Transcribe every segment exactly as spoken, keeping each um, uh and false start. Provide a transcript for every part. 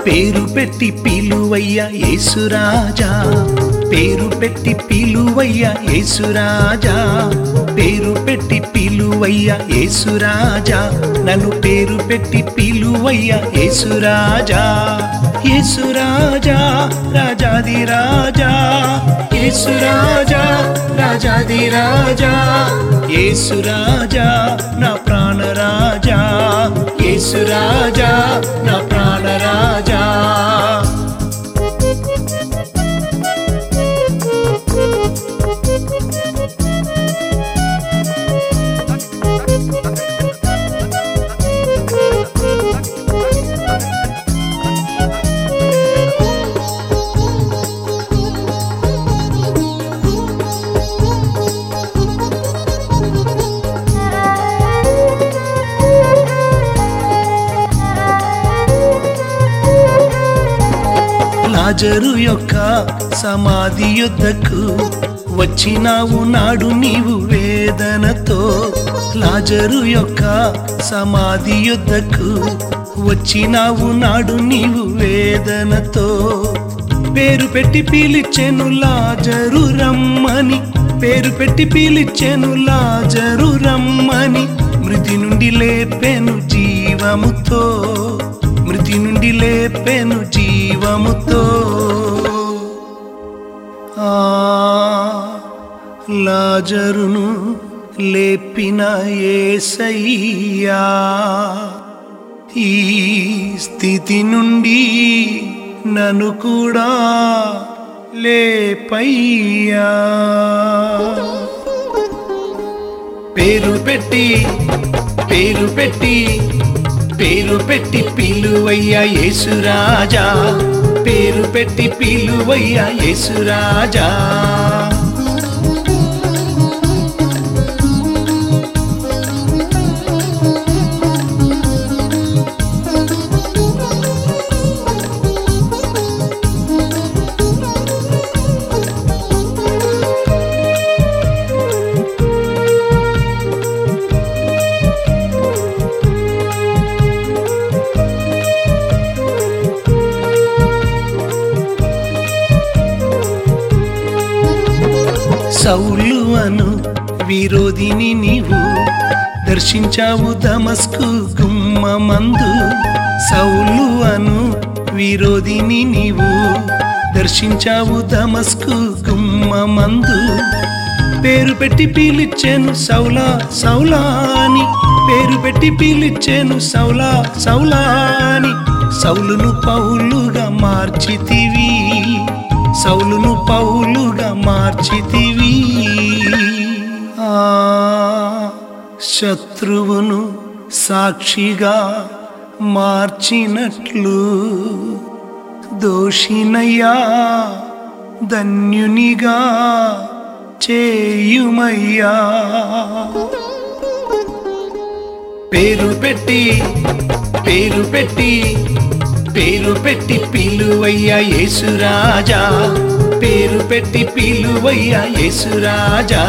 పేరు పెట్టి పిలువయ్య యేసురాజా, పేరు పెట్టి పిలువయ్య యేసురాజా, పేరు పెట్టి పిలువయ్య యేసురాజా, నన్ను పేరు పెట్టి పిలువయ్య యేసురాజా. యేసురాజా రాజాది రాజా, యేసురాజా రాజాది రాజా, యేసురాజా నా ప్రాణరాజా, యేసురాజా నా ప్రాణరాజా. లాజరు యొక్క సమాధి యొద్దకు వచ్చినావు నాడు నీవు వేదనతో, లాజరు యొక్క సమాధి యొద్దకు వచ్చినావు నాడు నీవు వేదనతో, పేరు పెట్టి పిలిచెను లాజరు రమ్మని, పేరు పెట్టి పిలిచెను లాజరు రమ్మని, మృతి నుండి లేపెను జీవముతో, మృతి నుండి లేపెను జీవముతో. ఆ లాజరును లేపిన యేసయ్యా, ఈ స్థితి నుండి నన్ను కూడా లేపయ్యా. పేరు పెట్టి పేరు పెట్టి పేరు పెట్టి పిలువయ్య యేసురాజా, పేరు పెట్టి పిలువయ్య యేసురాజా. సౌలు అను విరోధిని నీవు దర్శించావు దమస్కు గుమ్మమందు, సౌలు అను విరోధిని నీవు దర్శించావు దమస్కు గుమ్మమందు, పేరు పెట్టి పిలిచెను సౌలా సౌలా అని, పేరు పెట్టి పిలిచెను సౌలా సౌలా అని, సౌలును పౌలుగా మార్చితివి, సౌలును పౌలుగా మార్చితివి. ఆ శత్రువును సాక్షిగా మార్చినట్లు దోషినయ్యా ధన్యునిగా చేయుమయ్యా. పేరు పెట్టి పేరు పెట్టి పేరు పెట్టి పిలువయ్య యేసురాజా, పేరు పెట్టి పిలువయ్య యేసురాజా.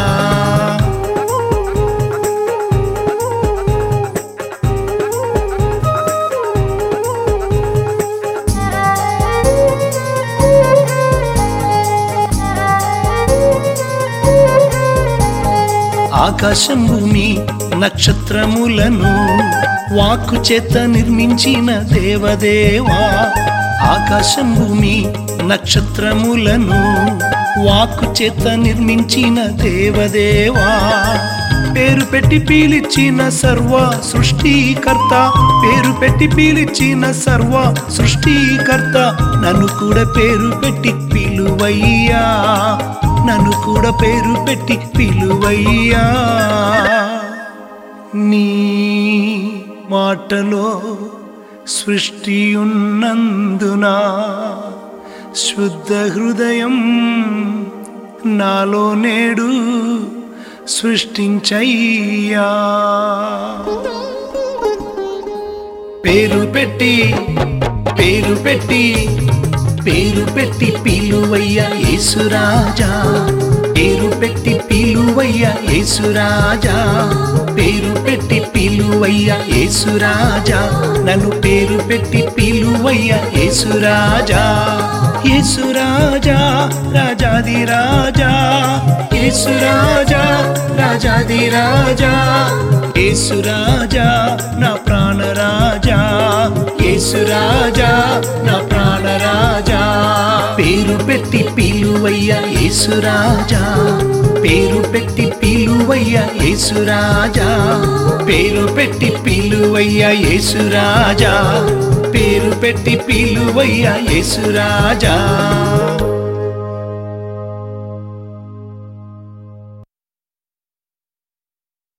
ఆకాశం భూమి నక్షత్రములను వాక్కు చేత నిర్మించిన దేవదేవా, ఆకాశం భూమి నక్షత్రములను వాక్కు చేత నిర్మించిన దేవదేవా, పేరు పెట్టి పిలిచిన సర్వ సృష్టికర్త, పేరు పెట్టి పిలిచిన సర్వ సృష్టికర్త, నన్ను కూడా పేరు పెట్టి పిలువయ్యా, నన్ను కూడా పేరు పెట్టి పిలువయ్యా. నీ మాటలో సృష్టి ఉన్నందున శుద్ధ హృదయం నాలో నేడు సృష్టించయ్యా. పేరు పెట్టి పేరు పెట్టి పేరు పెట్టి పిలువయ్య యేసురాజా, పేరు పెట్టి పిలువయ్యా యేసురాజా, పేరు పెట్టి పిలువయ్యా యేసురాజా, నన్ను పేరు పెట్టి పిలువయ్యా యేసురాజా. యేసురాజా రాజాది రాజా, యేసురాజా రాజాది రాజా, యేసురాజా నా ప్రాణరాజా, యేసురాజా నా ప్రాణరాజా. పేరు పెట్టి పిలువయ్యా యేసురాజా, పేరు పెట్టి పిలువయ్యా యేసురాజా, పేరు పెట్టి పిలువయ్యా యేసురాజా, పేరు పెట్టి పిలువయ్యా యేసురాజా.